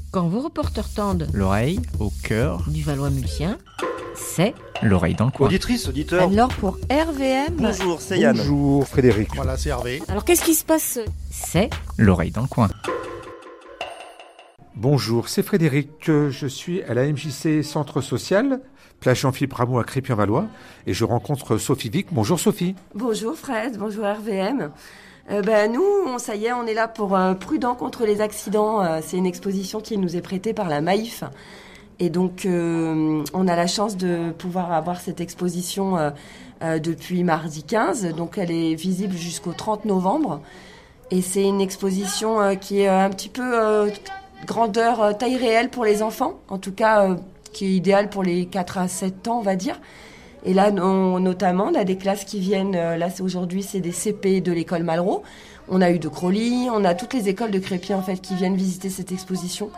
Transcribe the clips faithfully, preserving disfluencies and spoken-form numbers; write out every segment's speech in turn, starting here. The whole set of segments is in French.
Quand vos reporters tendent l'oreille au cœur du Valois-Mulsien, c'est l'oreille dans le coin. Auditrice, auditeur. Alors pour R V M, Bonjour, c'est Yann. Bonjour Frédéric. Voilà, c'est Hervé. alors qu'est-ce qui se passe? C'est L'oreille dans le coin. Bonjour, c'est Frédéric. Je suis à la M J C Centre Social, place Jean-Philippe Rameau à Crépy-en-Valois, et je rencontre Sophie Vic. Bonjour Sophie. Bonjour Fred, bonjour R V M. Euh, ben, nous, on, ça y est, on est là pour euh, Prudent contre les accidents. Euh, c'est une exposition qui nous est prêtée par la Maïf. Et donc, euh, on a la chance de pouvoir avoir cette exposition euh, euh, depuis mardi quinze. Donc, elle est visible jusqu'au trente novembre. Et c'est une exposition euh, qui est un petit peu euh, grandeur, euh, taille réelle pour les enfants. En tout cas, euh, qui est idéale pour les quatre à sept ans, on va dire. Et là, on, notamment, on a des classes qui viennent, euh, là c'est, aujourd'hui c'est des C P de l'école Malraux. On a eu de Crolly, on a toutes les écoles de Crépy en fait qui viennent visiter cette exposition.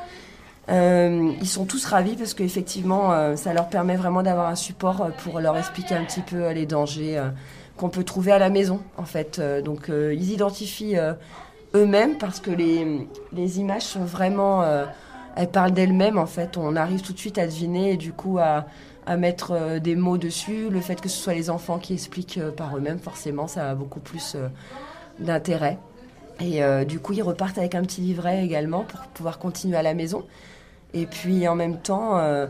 Euh, ils sont tous ravis parce qu'effectivement, euh, ça leur permet vraiment d'avoir un support pour leur expliquer un petit peu euh, les dangers euh, qu'on peut trouver à la maison en fait. Euh, donc euh, ils identifient euh, eux-mêmes parce que les, les images sont vraiment... Euh, elles parlent d'elles-mêmes en fait. On arrive tout de suite à deviner et du coup à... à mettre euh, des mots dessus. Le fait que ce soit les enfants qui expliquent euh, par eux-mêmes, forcément, ça a beaucoup plus euh, d'intérêt. Et euh, du coup, ils repartent avec un petit livret également pour pouvoir continuer à la maison. Et puis, en même temps, euh,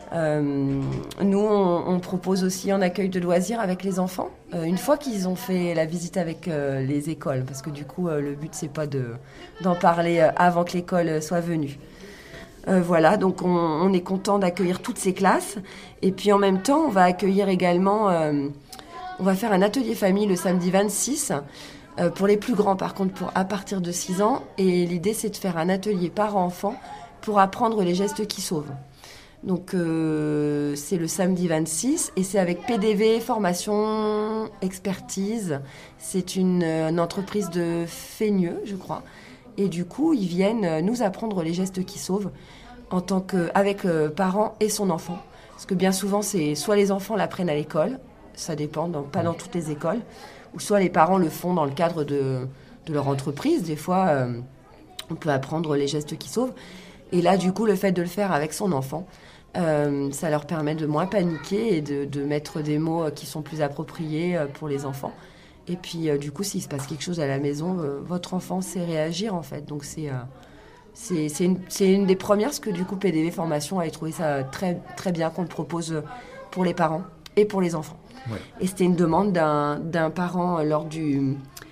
euh, nous, on, on propose aussi un accueil de loisirs avec les enfants, euh, une fois qu'ils ont fait la visite avec euh, les écoles. Parce que du coup, euh, le but, c'est pas de, d'en parler euh, avant que l'école soit venue. Euh, voilà, donc on, on est content d'accueillir toutes ces classes. Et puis en même temps, on va accueillir également, euh, on va faire un atelier famille le samedi vingt-six, euh, pour les plus grands par contre, pour à partir de six ans. Et l'idée, c'est de faire un atelier parents-enfants pour apprendre les gestes qui sauvent. Donc euh, c'est le samedi vingt-six et c'est avec P D V, formation, expertise. C'est une, une entreprise de Feigneux, je crois. Et du coup, ils viennent nous apprendre les gestes qui sauvent en tant que, avec le parent et son enfant. Parce que bien souvent, c'est soit les enfants l'apprennent à l'école, ça dépend, dans, pas dans toutes les écoles, ou soit les parents le font dans le cadre de, de leur entreprise. Des fois, euh, on peut apprendre les gestes qui sauvent. Et là, du coup, le fait de le faire avec son enfant, euh, ça leur permet de moins paniquer et de, de mettre des mots qui sont plus appropriés pour les enfants. Et puis, euh, du coup, s'il se passe quelque chose à la maison, euh, votre enfant sait réagir, en fait. Donc, c'est, euh, c'est, c'est, une, c'est une des premières, parce que, du coup, P D V Formation avait trouvé ça très, très bien qu'on le propose pour les parents et pour les enfants. Ouais. Et c'était une demande d'un, d'un parent lors du,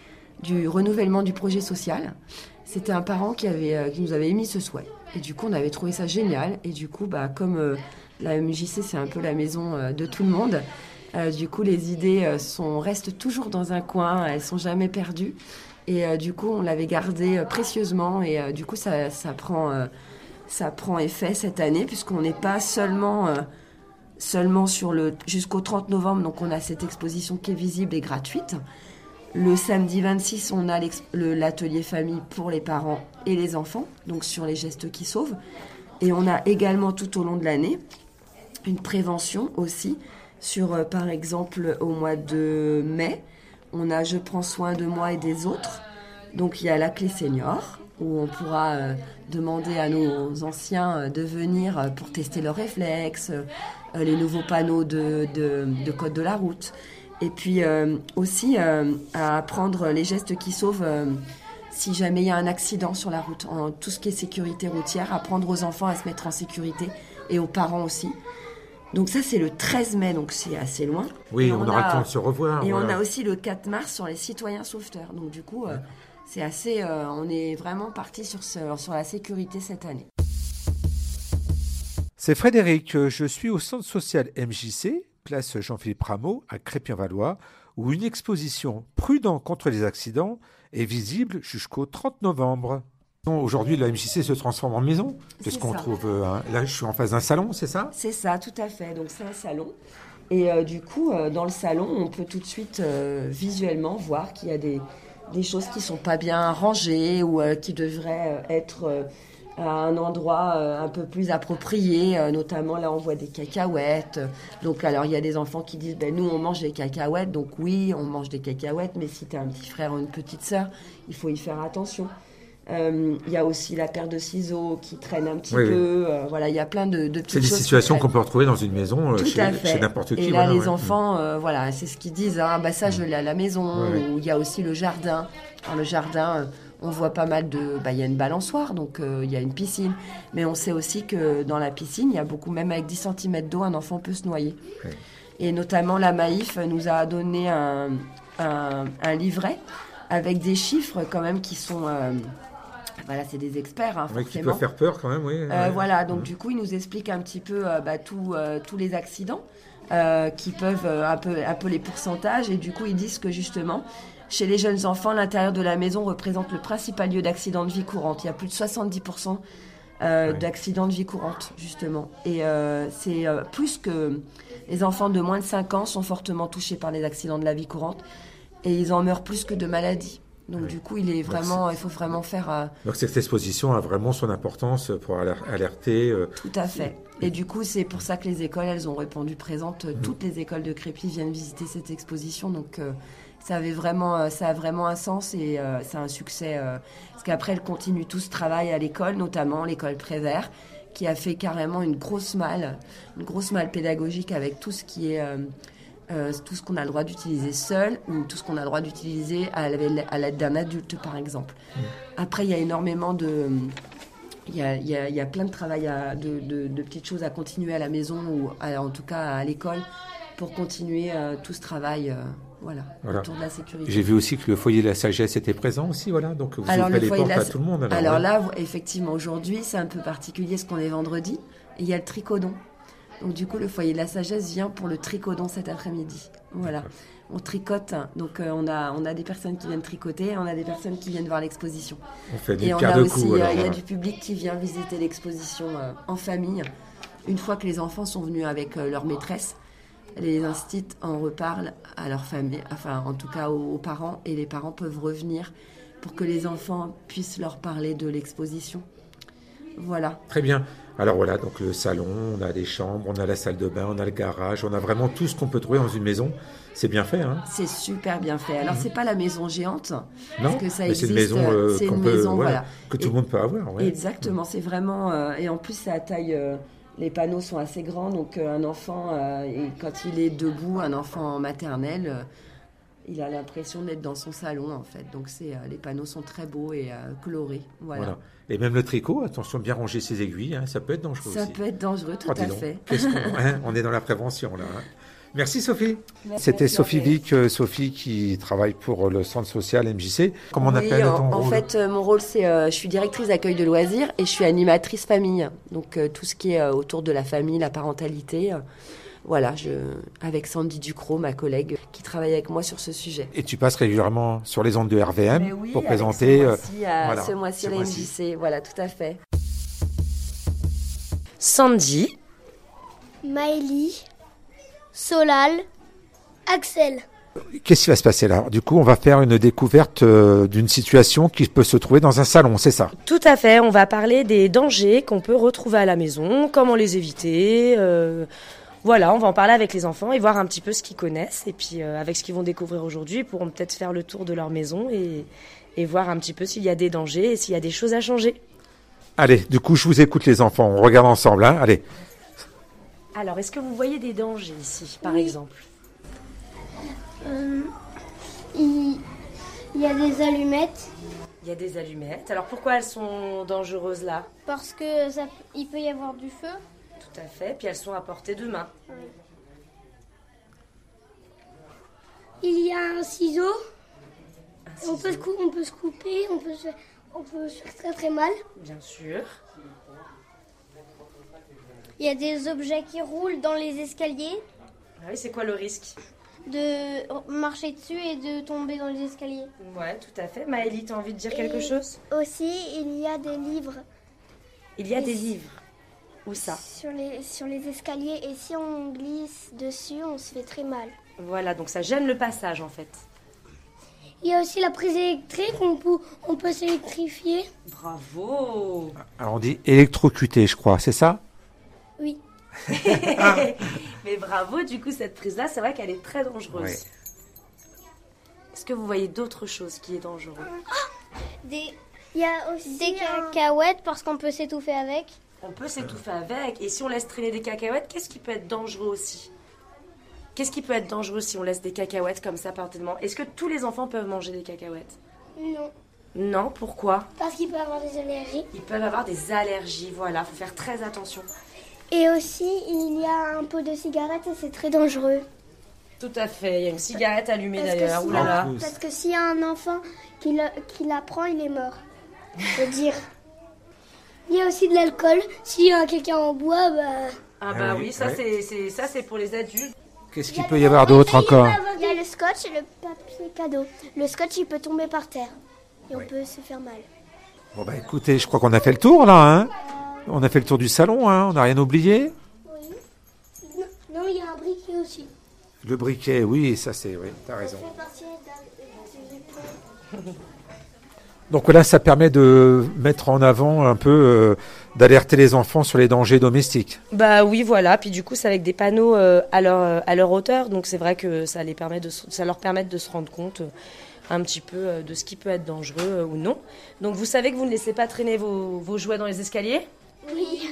du renouvellement du projet social. C'était un parent qui, avait, euh, qui nous avait émis ce souhait. Et du coup, on avait trouvé ça génial. Et du coup, bah, comme euh, la M J C, c'est un peu la maison euh, de tout le monde... Euh, du coup, les idées euh, sont, restent toujours dans un coin, elles sont jamais perdues. Et euh, du coup, on l'avait gardé euh, précieusement. Et euh, du coup, ça, ça, prend, euh, ça prend effet cette année, puisqu'on n'est pas seulement, euh, seulement sur le, jusqu'au trente novembre. Donc, on a cette exposition qui est visible et gratuite. Le samedi vingt-six, on a le, l'atelier famille pour les parents et les enfants, donc sur les gestes qui sauvent. Et on a également, tout au long de l'année, une prévention aussi. Sur, euh, par exemple, au mois de mai, on a « Je prends soin de moi et des autres ». Donc, il y a la clé senior, où on pourra euh, demander à nos anciens euh, de venir euh, pour tester leurs réflexes, euh, les nouveaux panneaux de, de, de code de la route. Et puis, euh, aussi, euh, à apprendre les gestes qui sauvent euh, si jamais il y a un accident sur la route. En tout ce qui est sécurité routière, apprendre aux enfants à se mettre en sécurité et aux parents aussi. Donc ça, c'est le treize mai, donc c'est assez loin. Oui, on, on aura a, le temps de se revoir. Et voilà. On a aussi le quatre mars sur les citoyens sauveteurs. Donc du coup, euh, c'est assez, euh, on est vraiment parti sur, ce, sur la sécurité cette année. C'est Frédéric, je suis au centre social M J C, place Jean-Philippe Rameau, à Crépy-en-Valois, où une exposition Prudent contre les accidents est visible jusqu'au trente novembre. Aujourd'hui, la M J C se transforme en maison, parce qu'on trouve... Euh, là, je suis en face d'un salon, c'est ça ? C'est ça, tout à fait. Donc, c'est un salon. Et euh, du coup, euh, dans le salon, on peut tout de suite, euh, visuellement, voir qu'il y a des, des choses qui ne sont pas bien rangées ou euh, qui devraient euh, être euh, à un endroit euh, un peu plus approprié. Euh, notamment, là, on voit des cacahuètes. Donc, alors, il y a des enfants qui disent, ben, nous, on mange des cacahuètes. Donc, oui, on mange des cacahuètes. Mais si tu as un petit frère ou une petite sœur, il faut y faire attention. Euh, Il y a aussi la paire de ciseaux qui traîne un petit Oui, peu. Euh, voilà, il y a plein de, de petites C'est des choses. situations qui qu'on peut retrouver dans une maison euh, Tout chez, à fait. chez n'importe qui. Et là, voilà, les ouais. enfants, euh, voilà, c'est ce qu'ils disent. Ah, bah ça, je l'ai à la maison. Ouais, ouais. Ou il y a aussi le jardin. Alors, le jardin, euh, on voit pas mal de. Bah, il y a une balançoire, donc euh, il y a une piscine. Mais on sait aussi que dans la piscine, il y a beaucoup, même avec dix centimètres d'eau, un enfant peut se noyer. Ouais. Et notamment, la Maïf nous a donné un, un, un livret avec des chiffres quand même qui sont. Euh, Voilà, c'est des experts, hein, Ouais, forcément. qui peut faire peur quand même, oui. Euh, ouais. Voilà, donc Mmh. du coup, ils nous expliquent un petit peu euh, bah, tout, euh, tous les accidents euh, qui peuvent euh, un peu, un peu les pourcentages. Et du coup, ils disent que justement, chez les jeunes enfants, l'intérieur de la maison représente le principal lieu d'accident de vie courante. Il y a plus de soixante-dix pour cent euh, Ouais. d'accidents de vie courante, justement. Et euh, c'est euh, plus que les enfants de moins de cinq ans sont fortement touchés par les accidents de la vie courante. Et ils en meurent plus que de maladies. Donc Ouais. du coup, il est vraiment, il faut vraiment faire euh, Donc cette exposition a vraiment son importance pour aler- alerter. euh, tout à fait. Et du coup, c'est pour ça que les écoles, elles ont répondu présentes. Toutes les écoles de Crépy viennent visiter cette exposition. Donc euh, ça avait vraiment, euh, ça a vraiment un sens et euh, c'est un succès. euh, parce qu'après, elles continuent tout ce travail à l'école, notamment l'école Prévert, qui a fait carrément une grosse malle, une grosse malle pédagogique avec tout ce qui est euh, Euh, tout ce qu'on a le droit d'utiliser seul ou tout ce qu'on a le droit d'utiliser à la- à l'aide d'un adulte, par exemple. Mmh. Après, il y a énormément de... Il y a, il y a, il y a plein de travail, à, de, de, de petites choses à continuer à la maison ou à, en tout cas à l'école pour continuer euh, tout ce travail euh, voilà, Voilà. autour de la sécurité. J'ai vu aussi que le foyer de la sagesse était présent aussi, voilà. Donc vous Alors, ouvrez le les foyer portes de la- à tout le monde. Alors, Alors ouais. là, effectivement, aujourd'hui, c'est un peu particulier ce qu'on est vendredi. Et il y a le tricodon. Donc du coup, le foyer de la sagesse vient pour le tricodon cet après-midi. Voilà. On tricote. Donc euh, on a on a des personnes qui viennent tricoter, et on a des personnes qui viennent voir l'exposition. On fait du Et on quart a de aussi coup. euh, alors, il y a voilà. du public qui vient visiter l'exposition euh, en famille. Une fois que les enfants sont venus avec euh, leur maîtresse, les instituts en reparlent à leur famille, enfin en tout cas aux, aux parents, et les parents peuvent revenir pour que les enfants puissent leur parler de l'exposition. Voilà. Très bien. Alors voilà, donc le salon, on a des chambres, on a la salle de bain, on a le garage, on a vraiment tout ce qu'on peut trouver dans une maison. C'est bien fait, hein? C'est super bien fait. Alors, c'est pas la maison géante, Non, parce que ça mais c'est existe. une maison, euh, c'est qu'on une peut, maison, voilà, voilà. que tout Et- le monde peut avoir. Ouais. Exactement, c'est vraiment... euh, et en plus, c'est à taille... euh, les panneaux sont assez grands, donc euh, un enfant, euh, et quand il est debout, un enfant en maternelle, euh, il a l'impression d'être dans son salon, en fait. Donc, c'est, euh, les panneaux sont très beaux et euh, colorés. Voilà. Voilà. Et même le tricot, attention, bien ranger ses aiguilles, hein, ça peut être dangereux Ça aussi. peut être dangereux, tout Oh, dis à donc, fait. qu'est-ce qu'on- hein, on est dans la prévention, là. hein. Merci, Sophie. Merci, C'était merci, Sophie André. Vic, euh, Sophie qui travaille pour le centre social M J C. Comment on Oui, appelle en, ton en rôle fait, euh, mon rôle, c'est euh, je suis directrice d'accueil de loisirs et je suis animatrice famille. Donc, euh, tout ce qui est euh, autour de la famille, la parentalité. euh, voilà, je, avec Sandy Ducrot, ma collègue, qui travaille avec moi sur ce sujet. Et tu passes régulièrement sur les ondes de R V M Mais oui, pour avec présenter. Ce euh, mois-ci, à- voilà, ce mois-ci ce à la mois-ci. M J C. Voilà, tout à fait. Sandy, Maëlie, Solal, Axel. Qu'est-ce qui va se passer là? Du coup, on va faire une découverte euh, d'une situation qui peut se trouver dans un salon, c'est ça? tout à fait, on va parler des dangers qu'on peut retrouver à la maison, comment les éviter. euh, voilà, on va en parler avec les enfants et voir un petit peu ce qu'ils connaissent. Et puis euh, avec ce qu'ils vont découvrir aujourd'hui, ils pourront peut-être faire le tour de leur maison et, et voir un petit peu s'il y a des dangers et s'il y a des choses à changer. Allez, du coup, je vous écoute les enfants, on regarde ensemble. Hein. Allez. Alors, est-ce que vous voyez des dangers ici, par Oui. exemple? Euh, il, il y a des allumettes Il y a des allumettes. Alors pourquoi elles sont dangereuses là? parce que ça, il peut y avoir du feu. Tout à fait, puis elles sont à portée de main. Il y a un ciseau. Un On peut, se ciseau, cou- on peut se couper, on peut se, on peut se faire très très mal. bien sûr. Il y a des objets qui roulent dans les escaliers, Ah oui, c'est quoi le risque? de marcher dessus et de tomber dans les escaliers. Ouais, tout à fait. Maëlie, t'as envie de dire Et- quelque chose? Aussi, il y a des livres Il y a Et des si- livres. Où ça? sur les, sur les escaliers et si on glisse dessus, on se fait très mal. Voilà, donc ça gêne le passage en fait. Il y a aussi la prise électrique, on peut, on peut s'électrifier. Bravo! Alors on dit électrocuté, je crois, c'est ça? Oui. Mais bravo, du coup, cette prise-là, c'est vrai qu'elle est très dangereuse. Ouais. Est-ce que vous voyez d'autres choses qui est dangereux? Des, Il y a aussi Des un- cacahuètes parce qu'on peut s'étouffer avec. On peut s'étouffer avec. Et si on laisse traîner des cacahuètes, qu'est-ce qui peut être dangereux aussi? Qu'est-ce qui peut être dangereux si on laisse des cacahuètes comme ça par tellement? Est-ce que tous les enfants peuvent manger des cacahuètes? Non, Non, pourquoi? parce qu'il peut avoir des allergies. Ils peuvent avoir des allergies, voilà, faut faire très attention. Et aussi, il y a un pot de cigarette et c'est très dangereux. Tout à fait, il y a une cigarette allumée Parce que d'ailleurs, si- oulala. En plus. Parce que s'il y a un enfant qui, le- qui la prend, il est mort. Faut dire. Il y a aussi de l'alcool. Si euh, quelqu'un en boit, bah... Ah Ah bah oui, oui, ça ouais. c'est c'est- ça c'est pour les adultes. Qu'est-ce qu'il peut y avoir d'autre encore? Il y a le scotch et le papier cadeau. Le scotch, il peut tomber par terre. Et on peut se faire mal. Bon bah écoutez, je crois qu'on a fait le tour là, hein. On a fait le tour du salon, hein. On n'a rien oublié. Oui. Non, non, il y a un briquet aussi. Le briquet, oui, ça c'est, oui, t'as raison. Ça fait partie d'un- du- Donc là, ça permet de mettre en avant un peu, euh, d'alerter les enfants sur les dangers domestiques. Bah oui, voilà. Puis du coup, c'est avec des panneaux euh, à leur euh, à leur hauteur, donc c'est vrai que ça les permet de se- ça leur permet de se rendre compte euh, un petit peu euh, de ce qui peut être dangereux euh, ou non. Donc vous savez que vous ne laissez pas traîner vos, vos jouets dans les escaliers. Oui.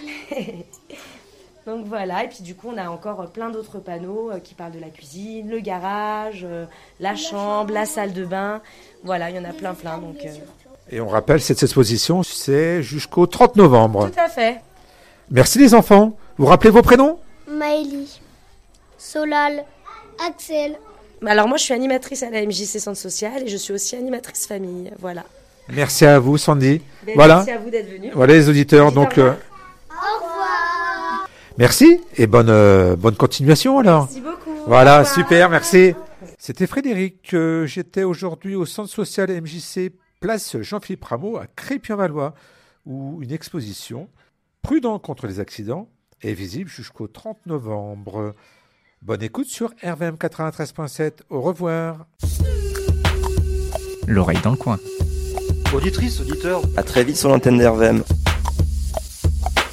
Donc voilà. Et puis du coup, on a encore euh, plein d'autres panneaux euh, qui parlent de la cuisine, le garage, euh, la chambre, la salle de bain. Voilà, il y en a plein, plein. Donc euh, Et on rappelle, cette exposition, c'est jusqu'au trente novembre. tout à fait. Merci les enfants. Vous rappelez vos prénoms? Maëlie. Solal. Axel. Alors moi, je suis animatrice à la M J C Centre Social et je suis aussi animatrice famille. Voilà. Merci à vous, Sandy. Ben, Voilà. Merci à vous d'être venus. Voilà les auditeurs. Dites au Donc, revoir. euh, Au revoir. merci et bonne, euh, bonne continuation alors. Merci beaucoup. Au Voilà, revoir. super, merci. C'était Frédéric. euh, J'étais aujourd'hui au Centre Social M J C, place Jean-Philippe Rameau à Crépy-en-Valois, où une exposition prudent contre les accidents est visible jusqu'au trente novembre. Bonne écoute sur R V M quatre-vingt-treize point sept. Au revoir. L'oreille dans le coin. Auditrice, auditeur, à très vite sur l'antenne d'R V M.